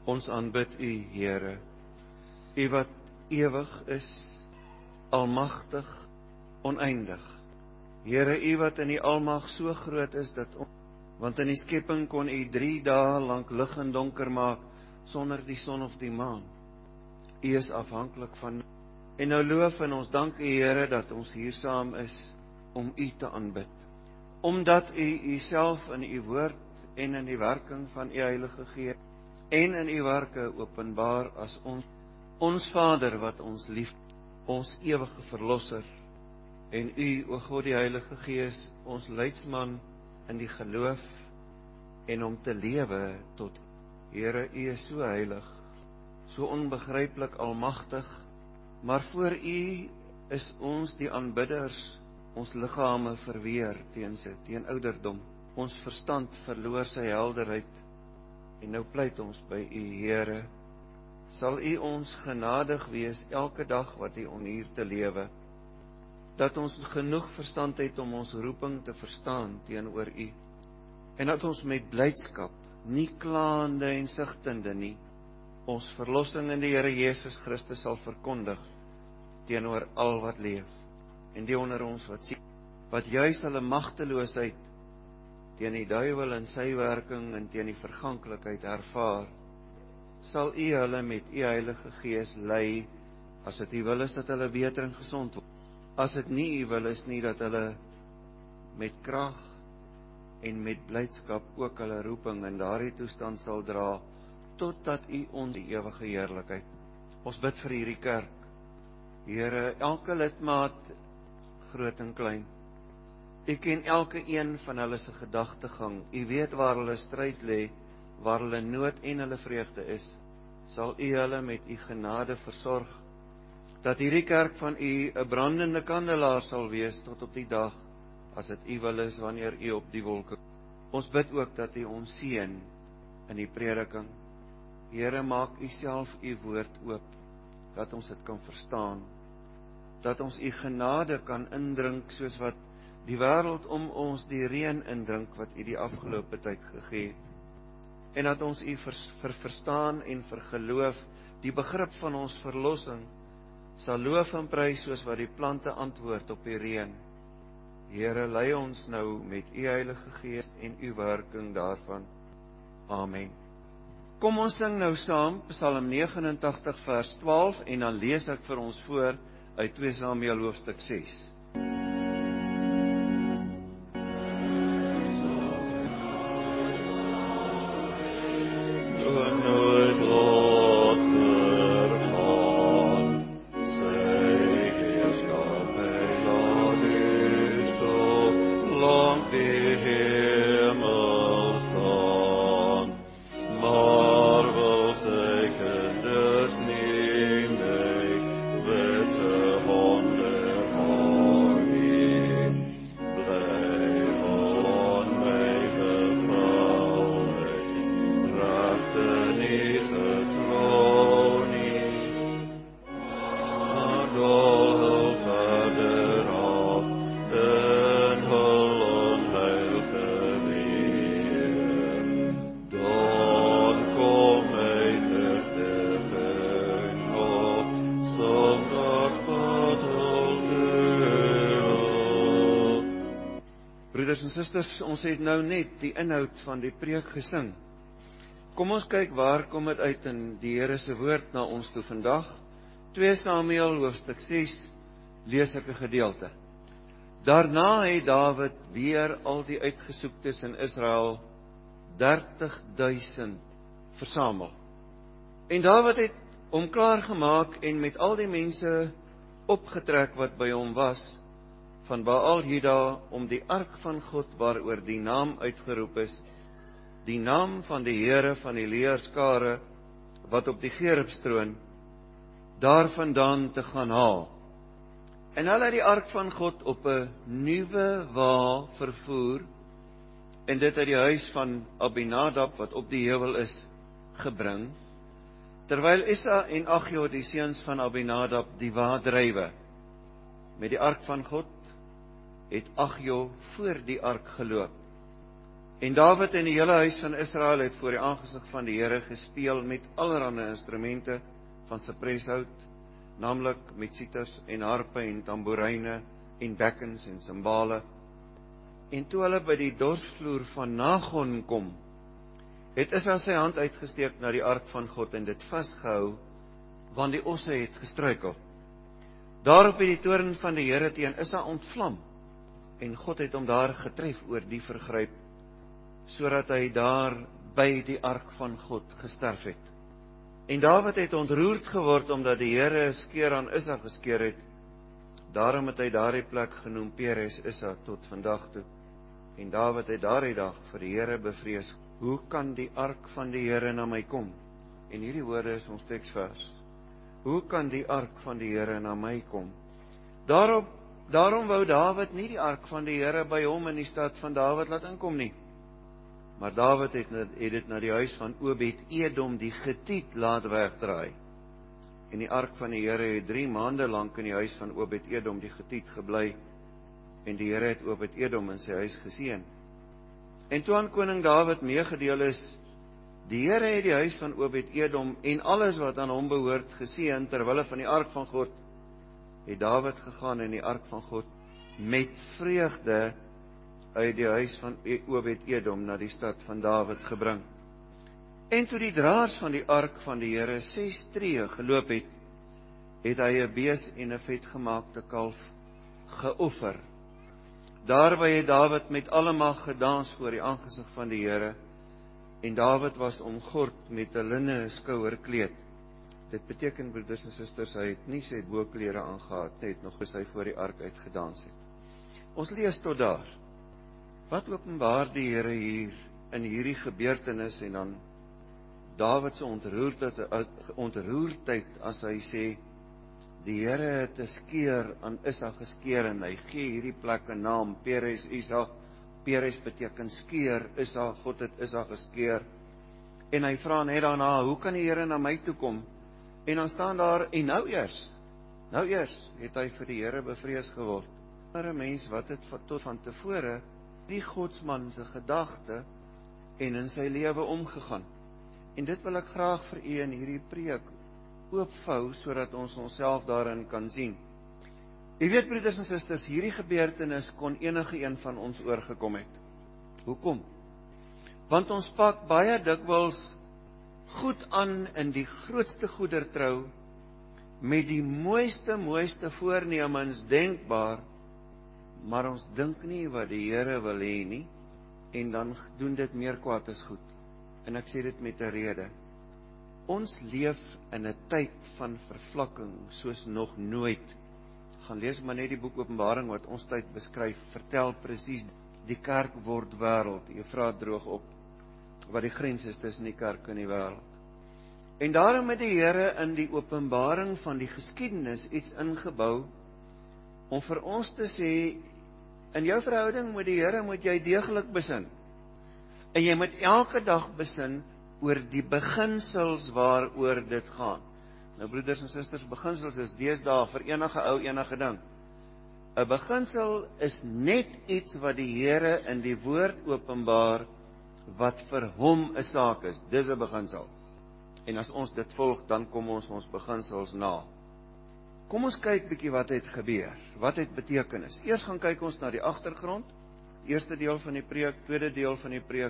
Ons aanbid U, Here, U wat ewig is, almagtig, oneindig. Here, U wat in die almag so groot is dat want in die skepping kon U 3 dae lank lig en donker maak sonder die son of die maan. U is afhanklik van. En nou loof en ons dank U, Here, dat ons hier saam is om U te aanbid. Omdat U Uself in U woord en in die werking van U Heilige Gees en in U werke openbaar as ons Vader wat ons lief, ons ewige verlosser, en U, o God die Heilige Gees, ons leidsman in die geloof en om te lewe tot Here, U is so heilig, so onbegryplik almagtig, maar voor U is ons die aanbidders, ons liggame verweer teen ouderdom, ons verstand verloor sy helderheid, en nou pleit ons by U, Here, sal U ons genadig wees elke dag wat U hier te lewe, dat ons genoeg verstand het om ons roeping te verstaan teenoor U, en dat ons met blydskap, nie klaande en sigtende nie, ons verlossing in die Here Jesus Christus sal verkondig teenoor al wat leef, en die onder ons wat sien, wat juis hulle magteloosheid teen die duiwel en sy werking en teen die verganklikheid ervaar, sal U hulle met U Heilige Gees lei, as dit U wil is dat hulle beter en gesond word, as dit nie U wil is nie, dat hulle met krag en met blydskap ook hulle roeping in daardie toestand sal dra, totdat U ons die ewige heerlikheid. Ons bid vir hierdie kerk, Here, elke lidmaat, groot en klein, U ken elke een van hulle se gedagtegang, U weet waar hulle stryd lê, waar hulle nood en hulle vreugde is, sal U hulle met U genade versorg, dat hierdie kerk van U 'n brandende kandelaar sal wees tot op die dag, as dit U wil is, wanneer U op die wolke. Ons bid ook dat U ons seën in die prediking. Here, maak U self U woord oop, dat ons dit kan verstaan, dat ons U genade kan indrink, soos wat die wêreld om ons die reën indrink, wat U die afgelope tyd gegee het, en dat ons U vir verstaan en vir geloof, die begrip van ons verlossing, sal loof en prys, soos wat die plante antwoord op die reën. Here, lei ons nou met U Heilige Gees en U werking daarvan. Amen. Kom ons sing nou saam Psalm 89 vers 12 en dan lees ek vir ons voor uit 2 Samuel hoofstuk 6. Broeders en susters, ons het nou net die inhoud van die preek gesing. Kom ons kyk waar kom dit uit in die Here se woord na ons toe vandag. 2 Samuel hoofstuk 6 lees ek 'n gedeelte. Daarna het Dawid weer al die uitgesoektes in Israel 30.000 versamel. En Dawid het hom klaar gemaak en met al die mense opgetrek wat by hom was, van Baal Juda, om die ark van God, waaroor die naam uitgeroep is, die naam van die Here van die leerskare, wat op die gerubstroon, daarvandaan te gaan haal. En hulle het die ark van God op 'n nuwe wa vervoer, en dit uit die huis van Abinadab, wat op die heuwel is, gebring, terwyl Issa en Agio, die seuns van Abinadab, die wa drywe. Met die ark van God het Agio voor die ark geloop. En Dawid en die hele huis van Israel het voor die aangesig van die Here gespeel met allerlei instrumente van sipreshout, naamlik met sitars en harpe en tamboeryne en bekkens en simbale. En toe hulle by die dorsvloer van Nagon kom, het Israel sy hand uitgesteek na die ark van God en dit vasgehou, want die osse het gestruikel. Daarop het die toorn van die Here teen Israel ontvlam, en God het hom daar getref oor die vergryp, sodat hy daar by die ark van God gesterf het. En Dawid het ontroerd geword, omdat die Here 'n skeer aan Israel geskeer het. Daarom het hy daardie plek genoem Peres Issa tot vandag toe. En Dawid het daardie dag vir die Here bevrees: hoe kan die ark van die Here na my kom? En hierdie woorde is ons teksvers. Hoe kan die ark van die Here na my kom? Daarom wou Dawid nie die ark van die Here by hom in die stad van Dawid laat inkom nie. Maar Dawid het dit na die huis van Obed-Edom die Getiet laat wegdraai. En die ark van die Here het 3 maande lank in die huis van Obed-Edom die Getiet gebly. En die Here het Obed-Edom in sy huis geseën. En toe aan koning Dawid meegedeel is: die Here het die huis van Obed-Edom en alles wat aan hom behoort geseën ter wille van die ark van God, het Dawid gegaan in die ark van God met vreugde uit die huis van Obed-Edom na die stad van Dawid gebring. En toe die draers van die ark van die Here 6 tree geloop het, het hy 'n bees en 'n vetgemaakte kalf geoffer. Daarby het Dawid met alle mag gedans voor die aangesig van die Here, en Dawid was omgord met 'n linne skouerkleed. Dit beteken, broeders en susters, hy het nie sy boklere aangehad, net nog as hy voor die ark uitgedans het. Ons lees tot daar. Wat openbaar die Here hier in hierdie gebeurtenis en dan Dawid se ontroerdheid as hy sê: die Here het 'n skeer aan Issa geskeer, en hy gee hierdie plek 'n naam, Peres Issa. Peres beteken skeer, Issa, God het Issa geskeer. En hy vra net daarna: hoe kan die Here na my toe kom? En dan staan daar: en nou eers het hy vir die Here bevrees geword. Maar 'n mens wat het tot van tevore die godsman se gedagte en in sy lewe omgegaan. En dit wil ek graag vir u in hierdie preek oopvou, sodat ons onsself daarin kan sien. U weet, broeders en susters, hierdie gebeurtenis kon enige een van ons oorgekom het. Hoekom? Want ons pak baie dikwels goed aan in die grootste goedertrou, met die mooiste voornemens denkbaar, maar ons dink nie wat die Here wil hê nie, en dan doen dit meer kwaad as goed. En ek sê dit met 'n rede. Ons leef in 'n tyd van vervlakking soos nog nooit. Gaan lees maar net die boek Openbaring wat ons tyd beskryf, vertel presies, die kerk word wêreld. Jy vra droog op wat die grens is tussen die kerk en die wêreld. En daarom het die Here in die openbaring van die geskiedenis iets ingebou om vir ons te sê: in jou verhouding met die Here moet jy deeglik besin. En jy moet elke dag besin oor die beginsels waaroor dit gaan. Nou broeders en susters, beginsels is deesdae vir enige ou enige ding. 'n beginsel is net iets wat die Here in die woord openbaar, wat vir hom 'n saak is. Dis 'n beginsel. En as ons dit volg, dan kom ons beginsels na. Kom ons kyk bietjie wat het gebeur. Wat het betekenis? Eers gaan kyk ons na die agtergrond. Eerste deel van die preek, tweede deel van die preek.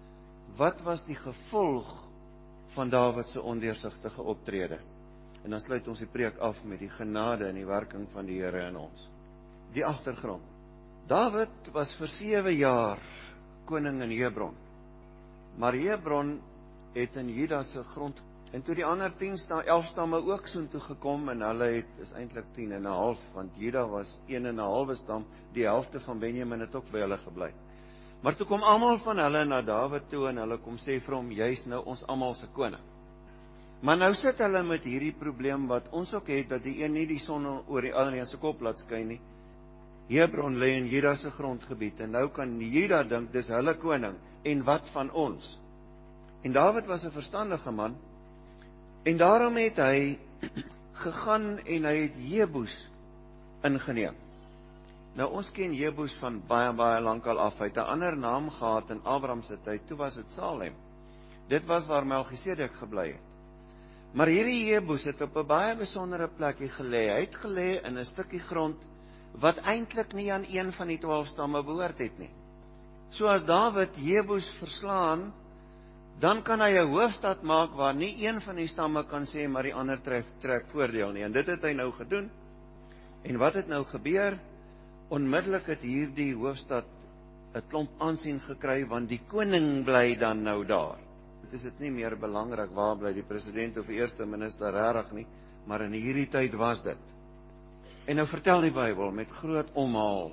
Wat was die gevolg van Dawid se ondeursigtige optrede? En dan sluit ons die preek af met die genade en die werking van die Here in ons. Die agtergrond. Dawid was vir 7 jaar koning in Hebron. Maar Hebron het in Juda se grond, en toe die ander 11 stamme ook soontoe gekom, en hulle is eintlik 10 en 'n half, want Juda was 1 en 'n halwe stam, die helfte van Benjamin het ook by hulle gebly. Maar toe kom almal van hulle na Dawid toe, en hulle kom sê vir hom: jy's nou ons almal se koning. Maar nou sit hulle met hierdie probleem wat ons ook het, dat die een nie die son oor die ander se kop laat skyn nie. Hebron lê in Juda se grondgebied, en nou kan Juda dink dis hulle koning, en wat van ons? En Dawid was 'n verstandige man, en daarom het hy gegaan en hy het Jebus ingeneem. Nou ons ken Jebus van baie lankal af. Hy het 'n ander naam gehad in Abraham se tyd. Toe was dit Salem. Dit was waar Melchisedek gebly het. Maar hierdie Jebus het op 'n baie besondere plekie gelê. Hy het gelê in 'n stukkie grond wat eintlik nie aan een van die 12 stamme behoort het nie. So as Dawid Jebus verslaan, dan kan hy 'n hoofstad maak waar nie een van die stamme kan sê maar die ander trek voordeel nie. En dit het hy nou gedoen. En wat het nou gebeur? Onmiddellik het hierdie hoofstad 'n klomp aansien gekry, want die koning bly dan nou daar. Dit is dit nie meer belangrik waar bly die president of die eerste minister regtig nie, maar in hierdie tyd was dit. En nou vertel die Bybel met groot omhaal,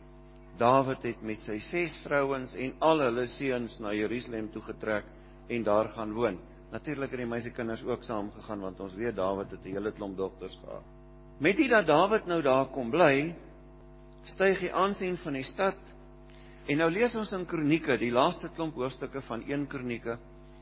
Dawid het met sy 6 vrouens en al hulle seuns na Jerusalem toe getrek en daar gaan woon. Natuurlik het die meisiekinders ook saam gegaan, want ons weet Dawid het 'n hele klomp dogters gehad. Met dit dat Dawid nou daar kom bly, styg die aansien van die stad. En nou lees ons in Kronieke, die laaste klomp hoofstukke van 1 Kronieke.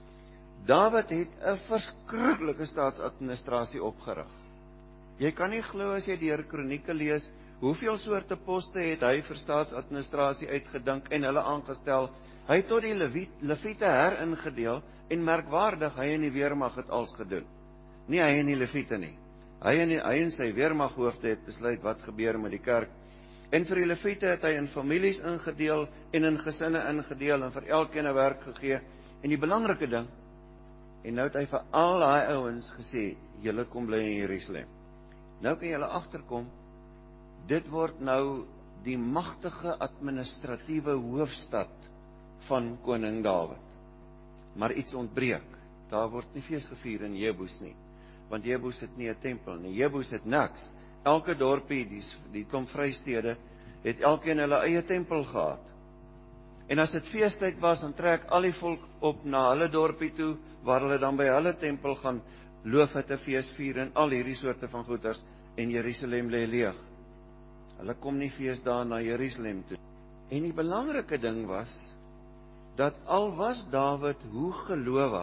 Dawid het 'n verskriklike staatsadministrasie opgerig. Jy kan nie glo as jy deur Kronieke lees, hoeveel soorte poste het hy vir staatsadministrasie uitgedink en hulle aangestel. Hy het tot die Lewiete heringedeel en merkwaardig, hy en die weermag het alles gedoen. Nie hy en die Lewiete nie. Hy en sy weermaghoofde het besluit wat gebeur met die kerk. En vir die Lewiete het hy in families ingedeel en in gesinne ingedeel en vir elkeen 'n werk gegee. En die belangrike ding, en nou het hy vir al daai ouens gesê, julle kom bly in Jerusalem. Nou kan julle agterkom, dit word nou die magtige administratiewe hoofstad van koning Dawid. Maar iets ontbreek. Daar word nie fees gevier in Jebus nie, want Jebus het nie 'n tempel nie. Jebus het niks. Elke dorpie, die klomp vrystede, het elkeen hulle eie tempel gehad. En as dit feestyd was, dan trek al die volk op na hulle dorpie toe, waar hulle dan by hulle tempel gaan loofhutte fees vier en al hierdie soorte van goeders, en Jerusalem lê leeg. Hulle kom nie fees daar na Jerusalem toe. En die belangrike ding was, dat al was Dawid hoe gelowig,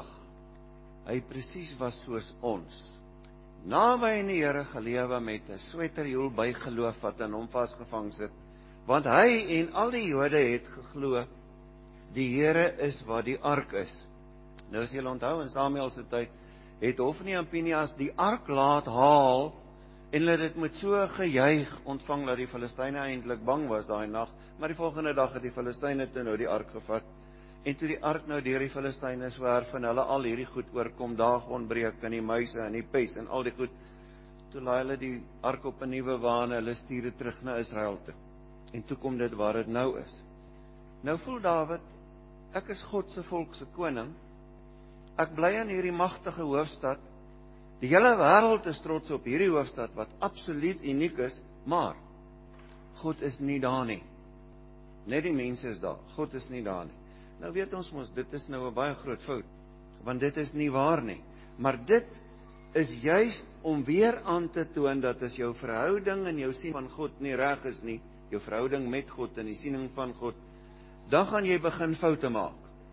hy presies was soos ons. Naby in die Here gelewe met 'n sweterjoel by geloof wat in hom vasgevang sit, want hy en al die Jode het geglo, die Here is wat die ark is. Nou as julle onthou, in Samuel se tyd, het Hofni en Pinias die ark laat haal, en hulle het dit met so gejuig ontvang, dat die Filistyne eintlik bang was daai nag, maar die volgende dag het die Filistyne toe nou die ark gevat, en toe die ark nou deur die Filistyne swerf, en hulle al hierdie goed oorkom, daagonbreek, en die muise, en die pes, en al die goed, toe laai hulle die ark op 'n nuwe wa, en hulle stuur dit terug na Israel toe, en toe kom dit waar dit nou is. Nou voel Dawid, ek is God se volk se koning, ek bly in hierdie magtige hoofstad, die hele wêreld is trots op hierdie hoofstad, wat absoluut uniek is, maar God is nie daar nie. Net die mense is daar, God is nie daar nie. Nou weet ons mos, dit is nou 'n baie groot fout, want dit is nie waar nie. Maar dit is juist om weer aan te toon, dat as jou verhouding en jou sien van God nie reg is nie, jou verhouding met God en die siening van God, dan gaan jy begin foute maak.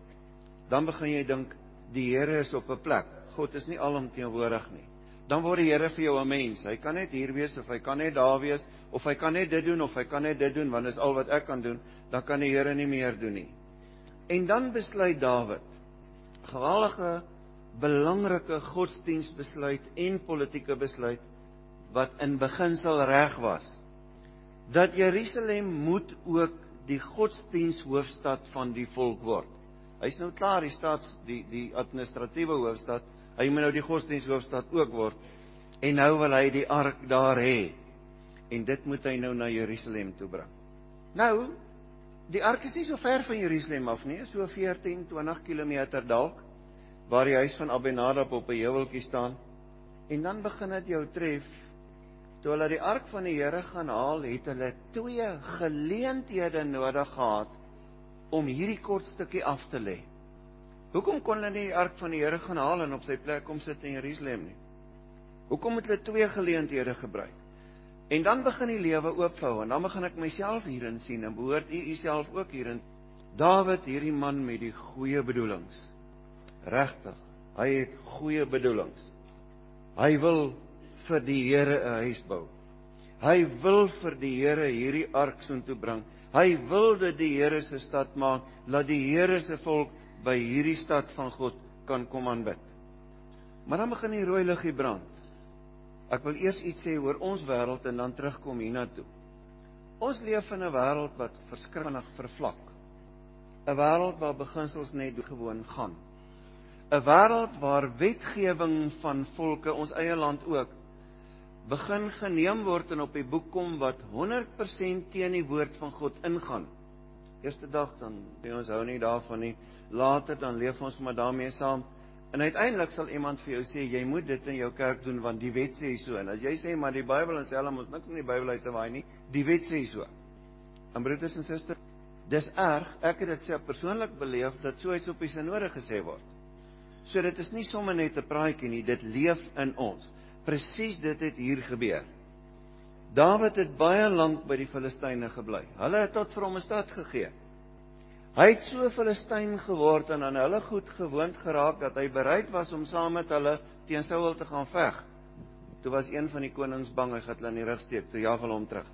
Dan begin jy dink, die Here is op 'n plek, God is nie alomteenwoordig nie. Dan word die Here vir jou 'n mens, hy kan net hier wees, of hy kan net daar wees, of hy kan net dit doen, of hy kan net dit doen, want dis al wat ek kan doen, dan kan die Here nie meer doen nie. En dan besluit Dawid, geweldige, belangrike godsdienstbesluit en politieke besluit, wat in beginsel reg was, dat Jerusalem moet ook die godsdiensthoofstad van die volk word. Hy is nou klaar die administratiewe hoofstad, hy moet nou die godsdiensthoofstad ook word, en nou wil hy die ark daar hê, en dit moet hy nou na Jerusalem toe bring. Nou, die ark is nie so ver van Jerusalem af nie, so 14-20 kilometer dalk, waar die huis van Abinadab op 'n heuweltjie staan, en dan begin dit jou tref, toe hulle die ark van die Here gaan haal, het hulle 2 geleenthede nodig gehad, om hierdie kort stukkie af te lê. Hoekom kon hulle nie die ark van die Here gaan haal en op sy plek kom sit in Jerusalem nie? Hoekom het hulle 2 geleenthede gebruik? En dan begin die lewe oopvou, en dan begin ek myself hierin sien, en behoort u self ook hierin. Dawid, hierdie man met die goeie bedoelings, regtig, hy het goeie bedoelings. Hy wil vir die Here 'n huis bou. Hy wil vir die Here hierdie ark soontoe bring. Hy wil dit die Here se stad maak, laat die Here se volk by hierdie stad van God kan kom aanbid. Maar dan begin die rooi liggie brand. Ek wil eers iets sê oor ons wêreld en dan terugkom hiernatoe. Ons leef in 'n wêreld wat verskriklik vervlak. 'n Wêreld waar beginsels net gewoon gaan. 'n Wêreld waar wetgewing van volke, ons eie land ook, begin geneem word en op die boek kom wat 100% teen die woord van God ingaan. Eerste dag dan, ons hou nie daarvan nie. Later dan leef ons maar daarmee saam. En uiteindelik sal iemand vir jou sê, jy moet dit in jou kerk doen, want die wet sê so. En as jy sê, maar die Bybel en self ons niks in die Bybel uit te waai nie, die wet sê so. En broeders en susters, dis erg, ek het dit self persoonlik beleef, dat so iets op die synode gesê word. So dit is nie sommer net 'n praatjie nie, dit leef in ons. Presies dit het hier gebeur. Dawid het baie lank by die Filistyne gebly. Hulle het tot vir hom 'n stad gegee. Hy het so Filistyn geword en aan hulle goed gewoond geraak, dat hy bereid was om saam met hulle teen Saul te gaan veg. Toe was een van die konings bang, hy gaan hulle in die rug steek, toe jaag hulle hom terug.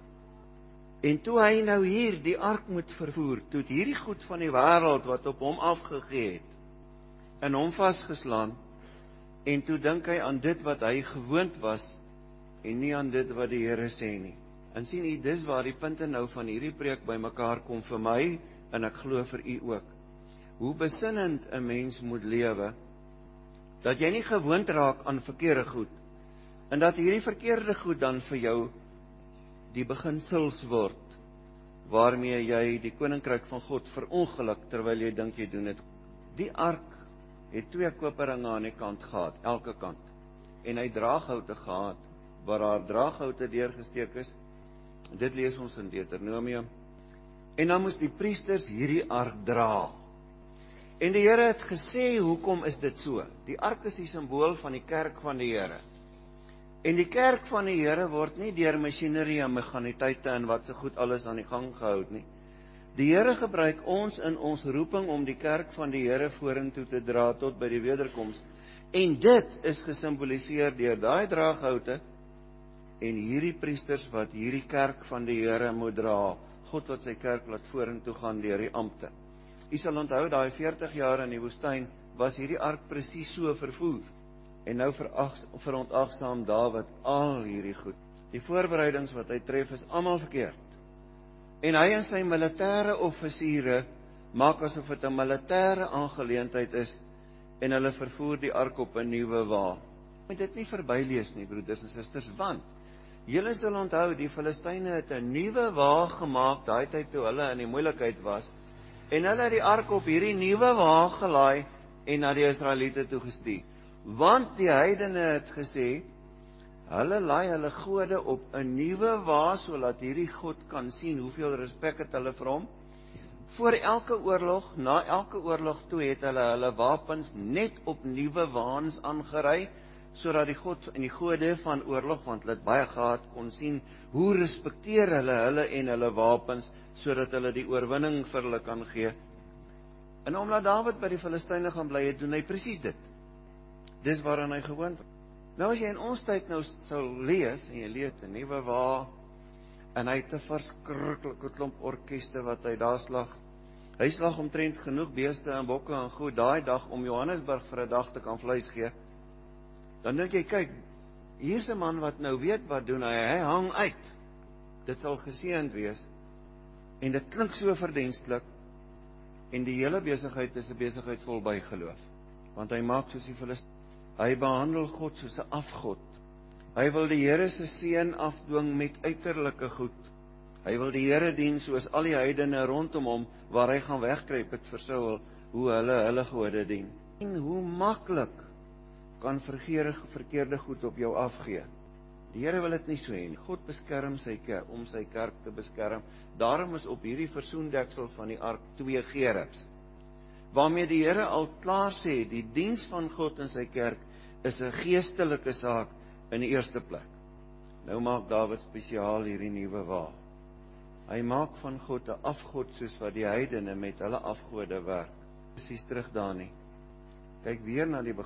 En toe hy nou hier die ark moet vervoer, toe het hierdie goed van die wêreld wat op hom afgegee het, in hom vasgeslaan, en toe dink hy aan dit wat hy gewoond was, en nie aan dit wat die Here sê nie. En sien u, dis waar die punte nou van hierdie preek by mekaar kom vir my, en ek glo vir u ook. Hoe besinnend 'n mens moet lewe, dat jy nie gewoond raak aan verkeerde goed, en dat hierdie verkeerde goed dan vir jou die beginsels word, waarmee jy die koninkryk van God verongeluk, terwyl jy dink jy doen dit. Die ark het 2 koperringe aan die kant gehad, elke kant, en hy draaghoute gehad, waar daar draaghoute deurgesteek is. Dit lees ons in Deuteronomium. En dan moes die priesters hierdie ark dra. En die Here het gesê, hoekom is dit so? Die ark is die simbool van die kerk van die Here. En die kerk van die Here word nie deur masjinerie en meganiteite en wat so goed alles aan die gang gehou nie. Die Here gebruik ons in ons roeping om die kerk van die Here vorentoe te dra tot by die wederkoms. En dit is gesimboliseer deur daai draaghoute en hierdie priesters wat hierdie kerk van die Here moet dra. God wat sy kerk laat vorentoe gaan deur die ampte. U sal onthou, daai 40 jaar in die woestyn was hierdie ark presies so vervoer. En nou verontagsaam Dawid al hierdie goed. Die voorbereidings wat hy tref is almal verkeerd. En hy en sy militêre offisiere maak asof dit 'n militêre aangeleentheid is en hulle vervoer die ark op 'n nuwe wa. Moet dit nie verbylees nie, broeders en susters, want julle sal onthou, die Filistyne het 'n nuwe wa gemaak daai tyd toe hulle in die moeilikheid was, en hulle het die ark op hierdie nuwe wa gelaai en na die Israeliete toe gestuur. Want die heidene het gesê, hulle laai hulle gode op 'n nuwe wa, sodat hierdie God kan sien hoeveel respek het hulle vir hom. Voor elke oorlog, na elke oorlog toe het hulle wapens net op nuwe waans aangery, sodat die God en die gode van oorlog, want hulle het baie gehad, kon sien hoe respekteer hulle en hulle wapens, sodat hulle die oorwinning vir hulle kan gee. En omdat Dawid by die Filistyne gaan bly het, doen hy presies dit. Dis waaraan hy gewoond was. Nou as jy in ons tyd nou sou lees, en jy lees 'n nuwe wa, en hy het 'n verskriklike klomp orkeste wat hy daar slag. Hy slag omtrent genoeg beeste en bokke en goed daai dag om Johannesburg vir 'n dag te kan vleis gee. Dan dink jy, kyk, hier's 'n man wat nou weet wat doen hy hang uit. Dit sal geseënd wees. En dit klink so verdienstelik. En die hele besigheid is 'n besigheid vol bygeloof. Want hy maak soos die Filistyne. Hy behandel God soos 'n afgod. Hy wil die Here se seën afdwing met uiterlike goed. Hy wil die Here dien soos al die heidene rondom hom, waar hy gaan wegkruip het vir Saul, hoe hulle gode dien. En hoe maklik kan verkeerde goed op jou afgee. Die Here wil dit nie so hê nie. God beskerm sy kerk, om sy kerk te beskerm. Daarom is op hierdie versoendeksel van die ark 2 gerubs, waarmee die Here al klaar sê, die diens van God in sy kerk is 'n geestelike saak in die eerste plek. Nou maak Dawid spesiaal hierdie nuwe wa. Hy maak van God 'n afgod soos wat die heidene met hulle afgode werk. Presies terug daar nie. Kyk weer na die begin.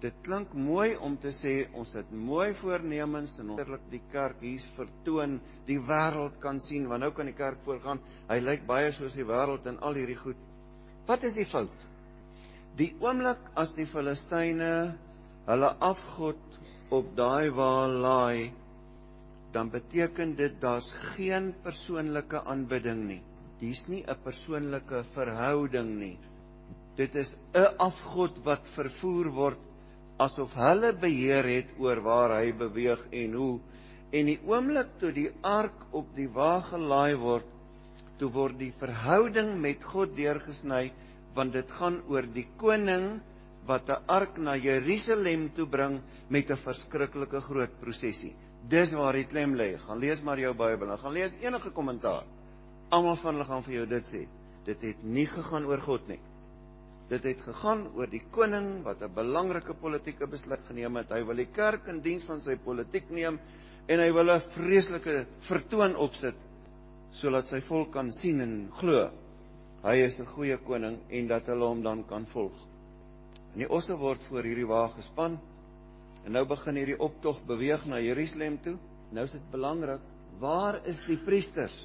Dit klink mooi om te sê, ons het mooi voornemens en ons die kerk hier vertoon, die wêreld kan sien, want nou kan die kerk voorgaan, hy lyk baie soos die wêreld en al hierdie goed. Wat is die fout? Die oomblik as die Filistyne hulle afgod op daai waar laai, dan beteken dit daar's geen persoonlike aanbidding nie. Dis nie 'n persoonlike verhouding nie. Dit is 'n afgod wat vervoer word asof hulle beheer het oor waar hy beweeg en hoe. En die oomblik toe die ark op die wa gelaai word, toe word die verhouding met God deurgesny, want dit gaan oor die koning wat 'n ark na Jerusalem toe bring met 'n verskriklike groot prosesie. Dis waar die klem lê. Gaan lees maar jou Bybel, gaan lees enige kommentaar. Almal van hulle gaan vir jou dit sê. Dit het nie gegaan oor God nie. Dit het gegaan oor die koning wat 'n belangrike politieke besluit geneem het. Hy wil die kerk in diens van sy politiek neem en hy wil 'n vreeslike vertoon opsit sodat sy volk kan sien en glo hy is 'n goeie koning en dat hulle hom dan kan volg. En die osse word voor hierdie wa gespan en nou begin hierdie optog beweeg na Jerusalem toe. Nou is dit belangrik, waar is die priesters?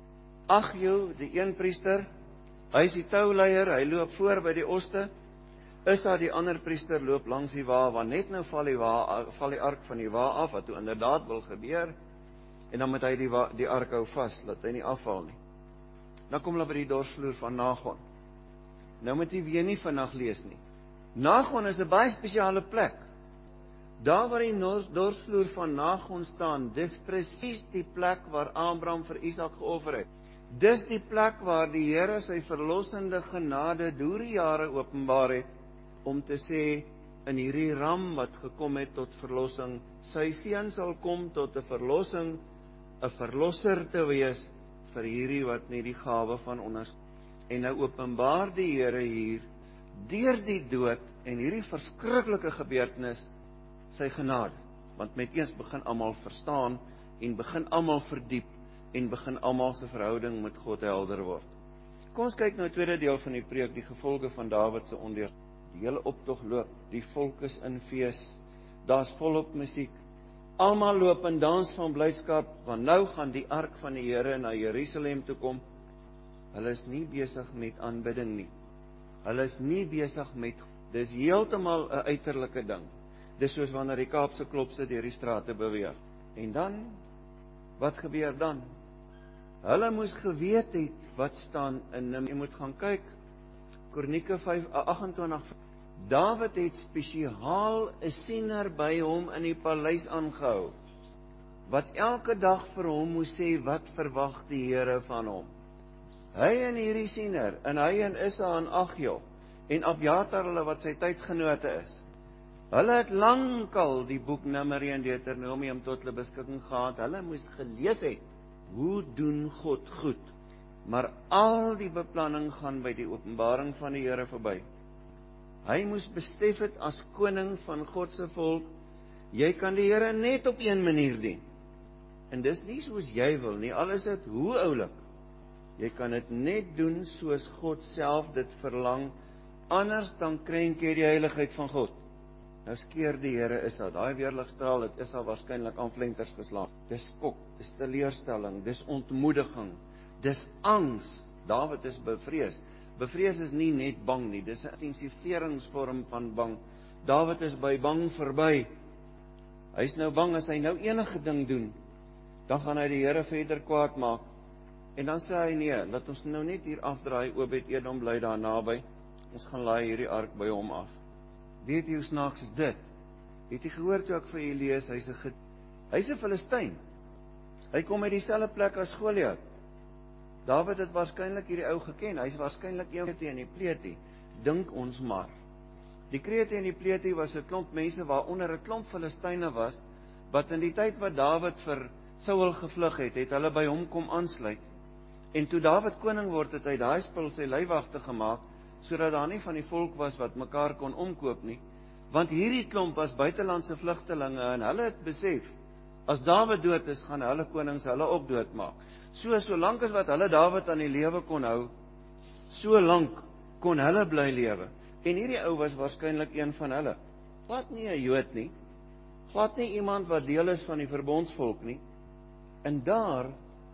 Agjo, die een priester, hy is die touleier, hy loop voor by die oste. Is daar die ander priester loop langs die wa, want net nou val die ark van die wa af, wat toe inderdaad wil gebeur, en dan moet hy die ark hou vas, laat hy nie afval nie. Nou kom hulle by die dorsvloer van Nagon. Nou moet jy weer nie vandag lees nie. Nagon is 'n baie spesiale plek. Daar waar die dorsvloer van Nagon staan, dis presies die plek waar Abraham vir Isak geoffer het. Dis die plek waar die Here sy verlossende genade deur die jare openbaar het, om te sê, in hierdie ram wat gekom het tot verlossing, sy seun sal kom tot 'n verlossing, 'n verlosser te wees, vir hierdie wat nie die gawe van onderskeid. En nou openbaar die Here hier, deur die dood en hierdie verskriklike gebeurtenis, sy genade. Want met eens begin almal verstaan, en begin almal verdiep, en begin almal se verhouding met God helder word. Kom ons kyk nou die tweede deel van die preek, die gevolge van Dawid se ondeug. Die hele optog loop, die volk is in fees, daar's volop musiek, almal loop in dans van blydskap, want nou gaan die ark van die Here na Jerusalem toe kom. Hulle is nie besig met aanbidding nie. Hulle is nie besig met, dis heeltemal 'n uiterlike ding. Dis soos wanneer die Kaapse klopse deur die strate beweeg. En dan, wat gebeur dan? Hulle moes geweet het wat staan in, jy moet gaan kyk, Kronieke 28, Dawid het spesiaal 'n siener by hom in die paleis aangehou, wat elke dag vir hom moes sê, wat verwag die Here van hom? Hy en hierdie siener, en hy en Issa en Agjo, en Abjatar, hulle wat sy tydgenote is, hulle het lankal die boek Numeri en Deuteronomium tot hulle beskikking gehad. Hulle moes gelees het, hoe doen God goed? Maar al die beplanning gaan by die openbaring van die Here verby. Hy moes besef het as koning van God se volk, jy kan die Here net op een manier dien. En dis nie soos jy wil nie, al is dit hoe oulik. Jy kan dit net doen soos God self dit verlang, anders dan krenk jy die heiligheid van God. Nou skeer die Here Issa, daai weerligstraal het Issa waarskynlik aan flenters geslaan. Dis skok, dis teleurstelling, dis ontmoediging, dis angs. Dawid is bevrees. Bevrees is nie net bang nie, dis 'n intensiveringsvorm van bang. Dawid is by bang verby. Hy is nou bang as hy nou enige ding doen, dan gaan hy die Here verder kwaad maak. En dan sê hy nee, laat ons nou net hier afdraai, Obed-Edom bly daar naby. Ons gaan laai hierdie ark by hom af. Weet jy hoe snaaks is dit? Het jy gehoor toe ek vir julle lees, hy's 'n Filistyn. Hy kom uit dieselfde plek as Goliat. Dawid het waarskynlik hierdie ou geken, hy's waarskynlik een teen die Pleti. Dink ons maar. Die Krete en die Pleti was 'n klomp mense waaronder 'n klomp Filistyne was, wat in die tyd wat Dawid vir Saul gevlug het, het hulle by hom kom aansluit. En toe Dawid koning word, het hy daai spul sy leiwagte gemaak, sodat daar nie van die volk was wat mekaar kon omkoop nie, want hierdie klomp was buitelandse vlugtelinge en hulle het besef, as Dawid dood is, gaan hulle konings hulle ook doodmaak. Solank as wat hulle Dawid aan die lewe kon hou, so lank kon hulle bly lewe. En hierdie ou was waarskynlik een van hulle. glad nie 'n Jood nie, glad nie iemand wat deel is van die verbondsvolk nie. En daar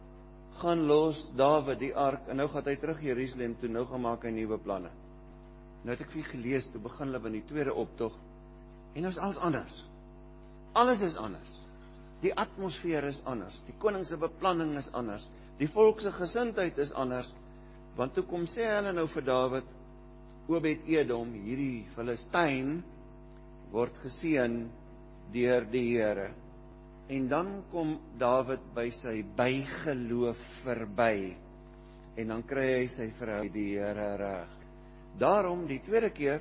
gaan los Dawid die ark, en nou gaan hy terug Jerusalem toe, nou gaan maak hy nuwe planne. Nou het ek vir gelees, toe begin hulle in die tweede optog, en nou is alles anders. Alles is anders. Die atmosfeer is anders, die koning se beplanning is anders, die volk se gesindheid is anders, want toe kom sê hulle nou vir Dawid, Obed-Edom, hierdie Filistyn, word geseën deur die Here. En dan kom Dawid by sy bygeloof verby, en dan kry hy sy vrou die Here reg. Daarom, die tweede keer,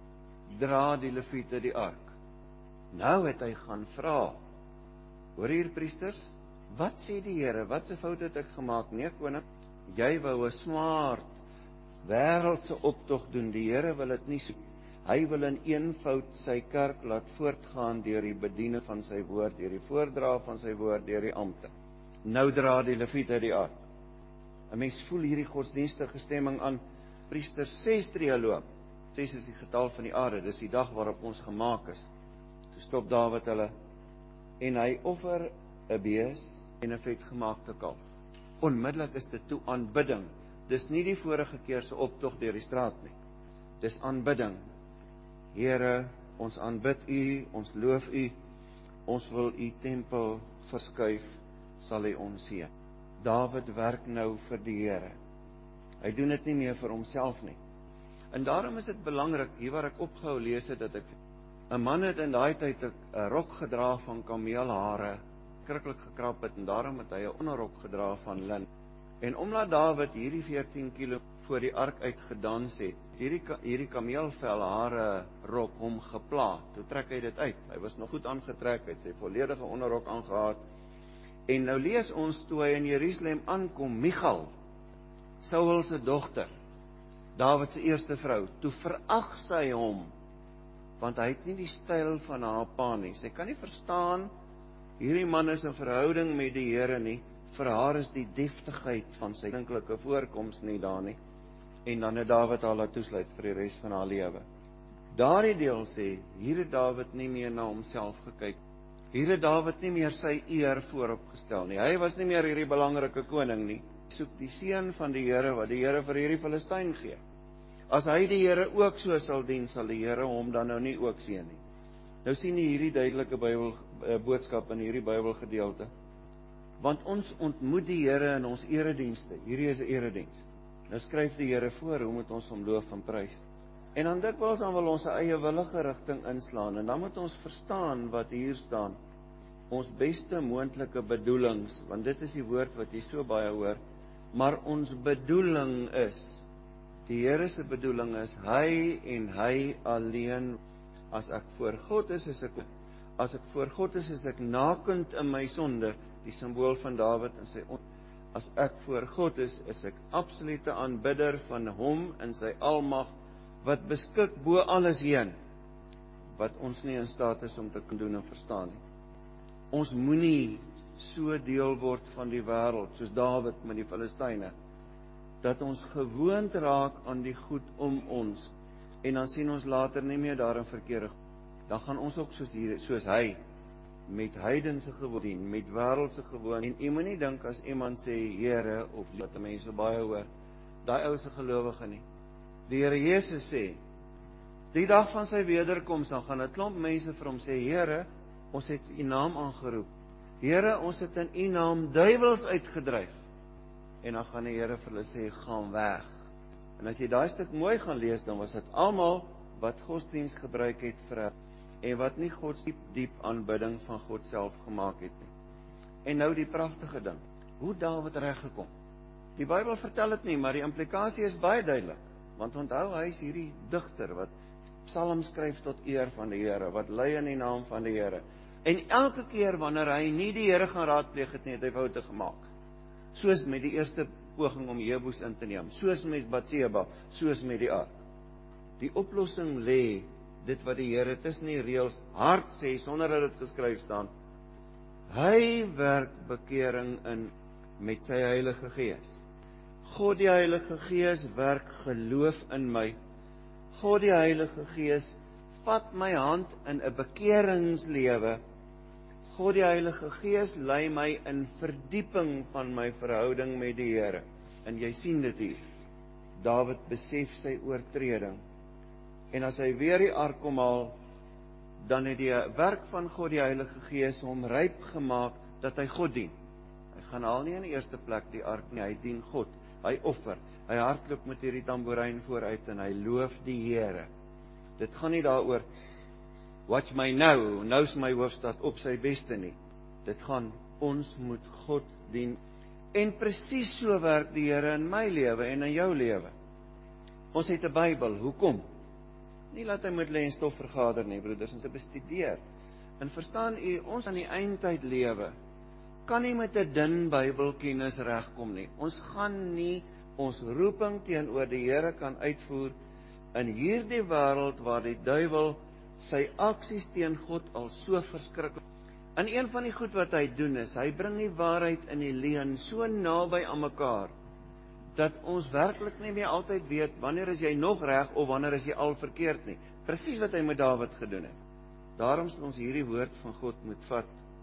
dra die Lewiete die ark. Nou het hy gaan vra, hoor hier priesters, wat sê die Here, wat se fout het ek gemaak? Nee koning, jy wou 'n smart, wêreldse optog doen, die Here wil dit nie so. Hy wil in eenvoud sy kerk laat voortgaan deur die bediening van sy woord, deur die voordra van sy woord, deur die ampte. Nou dra die Lewiete die ark. 'n Mens voel hierdie godsdienstige stemming aan. Priesters 6 tree loop. 6 is die getal van die aarde, dis die dag waarop ons gemaak is. Toe stop Dawid hulle, en hy offer 'n bees en 'n vetgemaakte kalf. Onmiddellik is dit toe aanbidding. Dis nie die vorige keer se optog deur die straat nie. Dis aanbidding. Here, ons aanbid U, ons loof U, ons wil U tempel verskuif, sal U ons seën. Dawid werk nou vir die Here. Hy doen dit nie meer vir homself nie. En daarom is dit belangrik, hier waar ek opgehou lees het, dat ek 'n man het in daai tyd 'n rok gedra van kameelhare, skrikkelik gekrap het, en daarom het hy 'n onderrok gedra van lin. En omdat Dawid hierdie 14 kilo voor die ark uitgedans het, hierdie kameelvelhare rok hom gepla. Toe trek hy dit uit. Hy was nog goed aangetrek, hy het sy volledige onderrok aangehad. En nou lees ons, toe hy in Jerusalem aankom, Michal, Saul se dogter, Dawid se eerste vrou, toe verag sy hom, want hy het nie die styl van haar pa nie. Sy kan nie verstaan, hierdie man is 'n verhouding met die Here nie, vir haar is die deftigheid van sy kinklike voorkoms nie daar nie. En dan het Dawid haar laat toesluit vir die res van haar lewe. Daardie deel sê, hier het Dawid nie meer na homself gekyk. Hier het Dawid nie meer sy eer voorop gestel nie. Hy was nie meer hierdie belangrike koning nie. Hy soek die seën van die Here, wat die Here vir hierdie Filistyn gee. As hy die Here ook so sal dien, sal die Here hom dan nou nie ook seën nie. Nou sien jy hierdie duidelike boodskap in hierdie Bybelgedeelte. Want ons ontmoet die Here in ons eredienste. Hierdie is 'n erediens. Nou skryf die Here voor, hoe moet ons hom loof en prys? En dan dikwels dan wil ons 'n eie willige rigting inslaan, en dan moet ons verstaan wat hier staan. Ons beste moontlike bedoelings, want dit is die woord wat jy so baie hoor, maar ons bedoeling is, die Here se bedoeling is, hy en hy alleen. As ek voor God is, as ek voor God is ek nakend in my sonde, die simbool van Dawid en sy as ek voor God is ek absolute aanbidder van hom in sy almag, wat beskik bo alles heen, wat ons nie in staat is om te kan doen en verstaan nie. Ons moenie so deel word van die wêreld, soos Dawid met die Filistyne, dat ons gewoond raak aan die goed om ons, en dan sien ons later nie meer daarin verkeerd. Dan gaan ons ook soos hy, met heidense gewoonte, met wêreldse gewoonte. En jy moet nie dink as iemand sê Here, of wat mense baie hoor, daai ou se gelowige nie. Die Here Jesus sê, die dag van sy wederkoms, dan gaan 'n klomp mense vir hom sê, Here, ons het U naam aangeroep. Here, ons het in U naam duiwels uitgedryf. En dan gaan die Here vir hulle sê, gaan weg. En as jy daai stuk mooi gaan lees, dan was dit almal wat godsdiens gebruik het vir en wat nie God diep aanbidding van God self gemaak het nie. En nou die pragtige ding, hoe Dawid reggekom. Die Bybel vertel dit nie, maar die implikasie is baie duidelik. Want onthou, hy is hierdie digter wat psalms skryf tot eer van die Here, wat lei in die naam van die Here. En elke keer wanneer hy nie die Here gaan raadpleeg het nie, het hy foute gemaak. Soos met die eerste poging om Jebus in te neem, soos met Batseba, soos met die ark. Die oplossing lê, dit wat die Here tussen die reëls hard sê, sonder dat dit geskryf staan. Hy werk bekering in met sy Heilige Gees. God die Heilige Gees werk geloof in my. God die Heilige Gees vat my hand in 'n bekeringslewe. God die Heilige Gees lei my in verdieping van my verhouding met die Here. En jy sien dit hier. Dawid besef sy oortreding. En as hy weer die ark kom haal, dan het die werk van God die Heilige Gees hom ryp gemaak dat hy God dien. Hy gaan haal nie in die eerste plek die ark nie, hy dien God. Hy offer, hy hardloop met hierdie tamboerijn vooruit en hy loof die Here. Dit gaan nie daaroor, watch my nou, nou's my hoofstad op sy beste nie. Dit gaan, ons moet God dien. En presies so werk die Here in my lewe en in jou lewe. Ons het 'n Bybel, hoekom? Nie laat hy moet lê en stof vergader nie, broeders, om te bestudeer. En verstaan u, ons aan die eindtyd lewe, kan nie met 'n dun Bybelkennis regkom nie. Ons gaan nie ons roeping teenoor die Here kan uitvoer in hierdie wêreld waar die duiwel sy aksies teen God al so verskriklik. En een van die goed wat hy doen is, hy bring die waarheid en die leuen so naby aan mekaar, dat ons werklik nie meer altyd weet, wanneer is jy nog reg, of wanneer is jy al verkeerd nie. Presies wat hy met Dawid gedoen het. Daarom sal ons hierdie woord van God moet vat,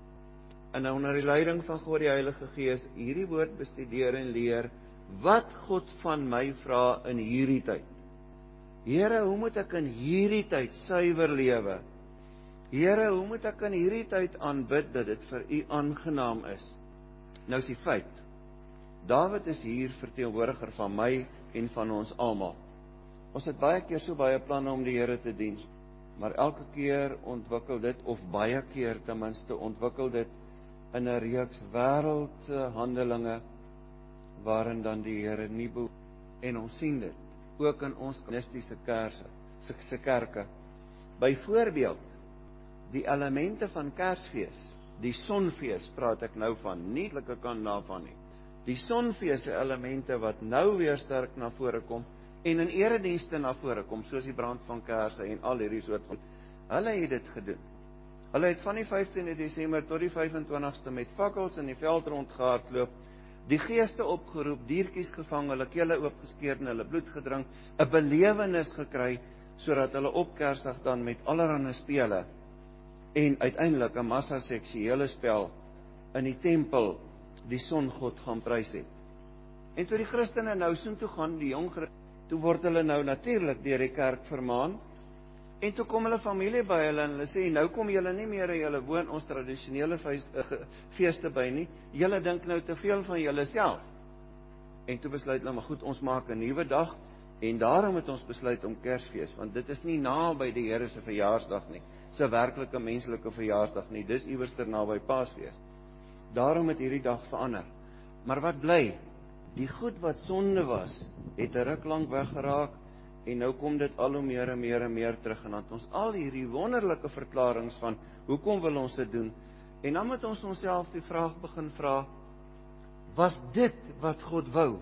en onder die leiding van God die Heilige Gees, hierdie woord bestudeer en leer, wat God van my vra in hierdie tyd. Here, hoe moet ek in hierdie tyd suiwer lewe? Here, hoe moet ek in hierdie tyd aanbid, dat dit vir u aangenaam is? Nou is die feit, Dawid is hier verteenwoordiger van my en van ons almal. Ons het baie keer so baie planne om die Here te dien, maar elke keer ontwikkel dit, of baie keer ten minste ontwikkel dit, in 'n reeks wêreldse handelinge, waarin dan die Here nie behoort. En ons sien dit, ook in ons kommunistiese kerke. Byvoorbeeld, die elemente van Kersfees, die sonfees praat ek nou van, nie die kant daarvan nie. Die sonfees se elemente wat nou weer sterk na vore kom, en in eredienste na vore kom, soos die brand van kerse en al hierdie soort van, hulle het dit gedoen. Hulle het van die 15de Desember tot die 25ste met fakkels in die veld rondgehardloop, die geeste opgeroep, diertjies gevang, hulle kele oopgeskeer en hulle bloed gedrink, 'n belewenis gekry, sodat hulle op Kersdag dan met allerlei spele, en uiteindelik 'n massa seksuele spel in die tempel, die songod gaan prys het. En toe die Christene nou soontoe gaan, die jong Christene, toe word hulle nou natuurlik deur die kerk vermaan, en toe kom hulle familie by hulle en hulle sê, nou kom julle nie meer en julle woon ons tradisionele feeste by nie, julle dink nou te veel van julle self. En toe besluit hulle, maar goed, ons maak 'n nuwe dag, en daarom het ons besluit om Kersfees, want dit is nie naby die Here se verjaarsdag nie, se werklike menslike verjaarsdag nie, dis iewers naby Paasfees. Daarom het hierdie dag verander. Maar wat bly? Die goed wat sonde was, het 'n ruk lank weggeraak, en nou kom dit al hoe meer en meer en meer terug, en dan het ons al hierdie wonderlike verklarings van, hoekom wil ons dit doen? En dan moet ons onsself die vraag begin vra, was dit wat God wou?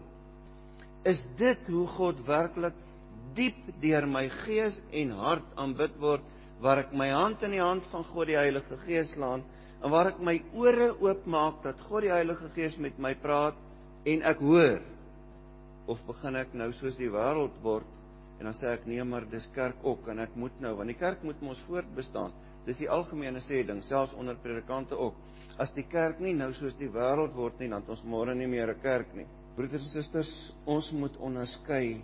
Is dit hoe God werklik diep deur my gees en hart aanbid word, waar ek my hand in die hand van God die Heilige Gees slaan, en waar ek my ore oopmaak, dat God die Heilige Gees met my praat, en ek hoor? Of begin ek nou soos die wêreld word, en dan sê ek, nee, maar dis kerk ook, en ek moet nou, want die kerk moet ons voortbestaan. Dis die algemene sêding, selfs onder predikante ook. As die kerk nie nou soos die wêreld word nie, dan het ons môre nie meer 'n kerk nie. Broeders en susters, ons moet onderskei.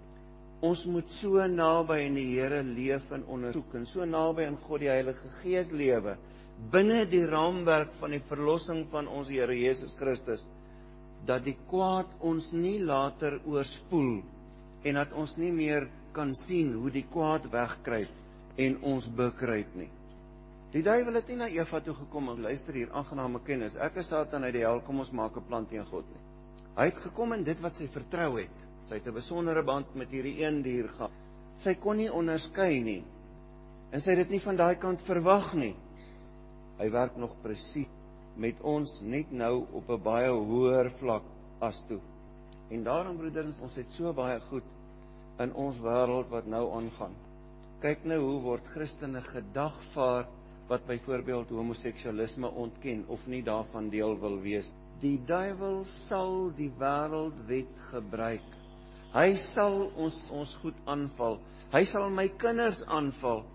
Ons moet so naby in die Here leef en ondersoek, en so naby in God die Heilige Gees lewe, binne die raamwerk van die verlossing van ons Here Jesus Christus, dat die kwaad ons nie later oorspoel, en dat ons nie meer kan sien hoe die kwaad wegkruip en ons bekruip nie. Die duiwel het nie na Eva toe gekom en luister hier, aangename kennis, ek is Satan uit die hel, kom ons maak 'n plan teen God nie. Hy het gekom in dit wat sy vertrou het. Sy het 'n besondere band met hierdie een dier gehad. Sy kon nie onderskei nie, en sy het dit nie van daai kant verwag nie. Hy werk nog presies met ons, net nou op 'n baie hoër vlak as toe. En daarom, broeders, ons het so baie goed in ons wêreld wat nou aangaan. Kyk nou hoe word Christene gedagvaar wat byvoorbeeld homoseksualisme ontken of nie daarvan deel wil wees. Die duiwel sal die wêreldwet gebruik. Hy sal ons goed aanval. Hy sal my kinders aanval.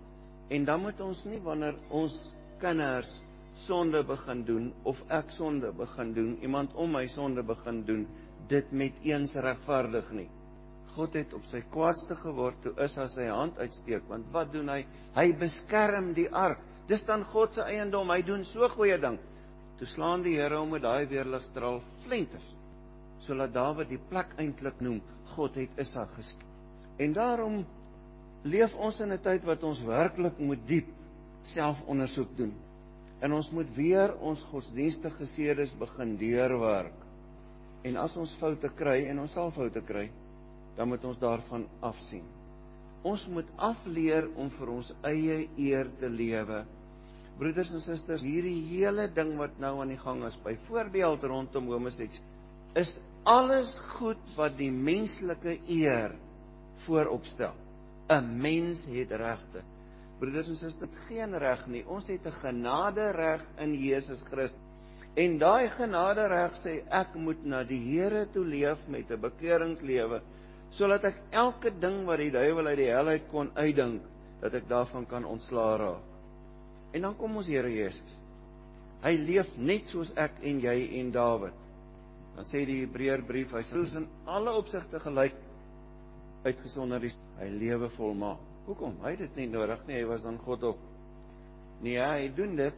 En dan moet ons nie, wanneer ons kinders sonde begin doen, of ek sonde begin doen, iemand om my sonde begin doen, dit met eens regverdig nie. God het op sy kwaadste geword toe Issa sy hand uitsteek, want wat doen hy? Hy beskerm die ark. Dis dan God se eiendom, hy doen so goeie ding. Toe slaan die Here hom met daai weerligstraal flenters, sodat Dawid die plek eintlik noem, God het Issa geskiet. En daarom leef ons in 'n tyd wat ons werklik moet diep selfondersoek doen. En ons moet weer ons godsdienstige sedes begin deurwerk. En as ons foute kry, en ons sal foute kry, dan moet ons daarvan afsien. Ons moet afleer om vir ons eie eer te lewe. Broeders en susters, hierdie hele ding wat nou aan die gang is, byvoorbeeld rondom homoseks, is alles goed wat die menslike eer vooropstel. 'n Mens het regte. Broeders en susters, geen reg nie. Ons het 'n genadereg in Jesus Christus. En daai genadereg sê ek moet na die Here toe leef met 'n bekeringslewe, sodat ek elke ding wat die duiwel uit die hel uit kon uitdink, dat ek daarvan kan ontslaa raak. En dan kom ons Here Jesus. Hy leef net soos ek en jy en Dawid. Dan sê die Hebreërbrief, hy is in alle opsigte gelyk, uitgesonder hy lewe volmaak. Hoekom? Hy het dit nie nodig nie, hy was dan God ook. Nee, hy doen dit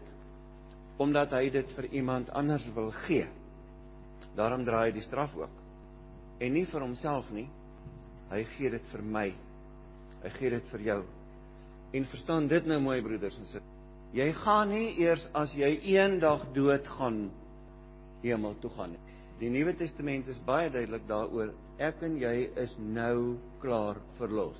omdat hy dit vir iemand anders wil gee. Daarom draai hy die straf ook. En nie vir homself nie, hy gee dit vir my. Hy gee dit vir jou. En verstaan dit nou mooi, broeders en susters. Jy gaan nie eers as jy eendag doodgaan hemel toe gaan nie. Die Nuwe Testament is baie duidelik daaroor. Ek en jy is nou klaar verlos.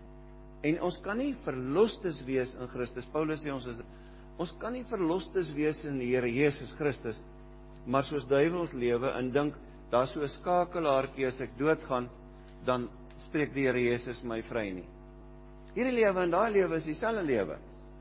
En ons kan nie verlostes wees in Christus. Paulus sê ons kan nie verlostes wees in die Here Jesus Christus, maar soos duiwels lewe en dink, daar so 'n skakelaartjie, as ek doodgaan, dan spreek die Here Jesus my vry nie. Hierdie lewe en daai lewe is dieselfde lewe.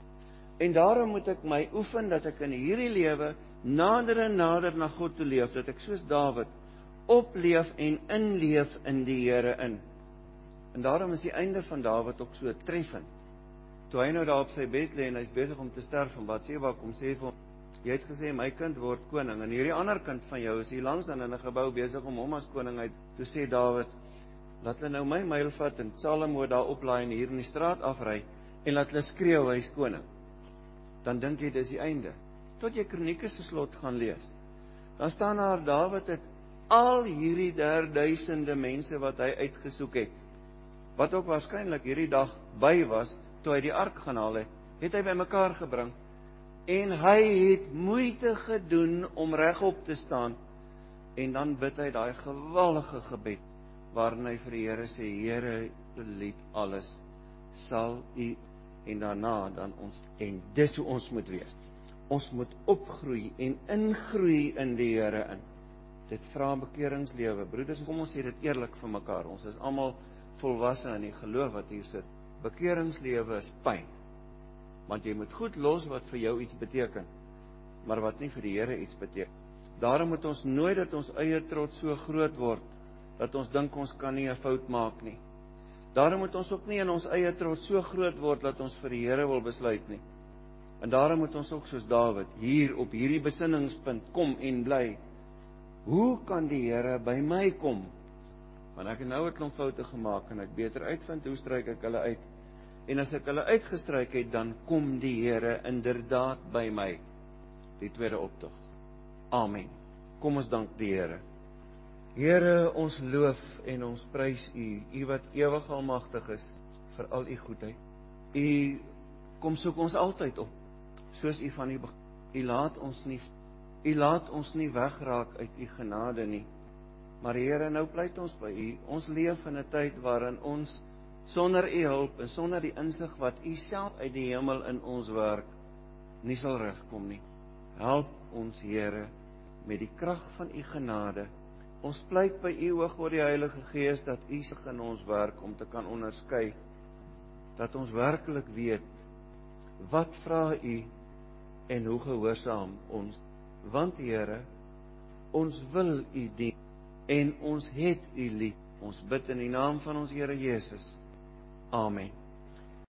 En daarom moet ek my oefen, dat ek in hierdie lewe nader en nader na God toe leef, dat ek soos Dawid opleef en inleef in die Here in. En daarom is die einde van Dawid ook so treffend. Toe hy nou daar op sy bed lê en hy's besig om te sterf, en Batseba kom sê vir hom, jy het gesê my kind word koning, en hierdie ander kind van jou is hier langs dan in 'n gebou besig om hom as koning uit. Toe sê Dawid, laat hulle nou my myl vat en Salomo daar oplaai en hier in die straat afry, en laat hulle skreeu hy is koning. Dan dink jy dis die einde. Tot jy Kronieke se slot gaan lees. Dan staan daar, Dawid het al hierdie 3000 mense wat hy uitgesoek het, wat ook waarskynlik hierdie dag by was, toe hy die ark gaan haal het hy bymekaar gebring. En hy het moeite gedoen om regop te staan. En dan bid hy daai geweldige gebed, waarin hy vir die Here sê, Here, lief alles, sal U, en daarna dan ons, en dis hoe ons moet wees. Ons moet opgroei en ingroei in die Here in. Dit vra bekeringslewe. Broeders, kom ons sê dit eerlik vir mekaar. Ons is almal volwasse in die geloof wat hier sit. Bekeringslewe is pyn. Want jy moet goed los wat vir jou iets beteken, maar wat nie vir die Here iets beteken. Daarom moet ons nooit dat ons eie trots so groot word, dat ons dink ons kan nie 'n fout maak nie. Daarom moet ons ook nie in ons eie trots so groot word, dat ons vir die Here wil besluit nie. En daarom moet ons ook soos Dawid, hier op hierdie besinningspunt kom en bly. Hoe kan die Here by my kom? Want ek het nou 'n klomp foute gemaak, en ek beter uitvind, hoe stryk ek hulle uit? En as ek hulle uitgestryk het, dan kom die Here inderdaad by my. Die tweede optog. Amen. Kom ons dank die Here. Here, ons loof en ons prys U, U wat ewig almagtig is, vir al U goedheid. U kom soek ons altyd op, soos U van U begin. U laat ons nie wegraak uit U genade nie. Maar Here, nou pleit ons by U. Ons leef in 'n tyd waarin ons sonder U hulp en sonder die insig wat U self uit die hemel in ons werk, nie sal regkom nie. Help ons, Here, met die krag van U genade. Ons pleit by U, o God die Heilige Gees, dat U sig in ons werk om te kan onderskei, dat ons werklik weet, wat vra U en hoe gehoorsaam ons. Want Here, ons wil U dien en ons het U lief. Ons bid in die naam van ons Here Jesus. Amen.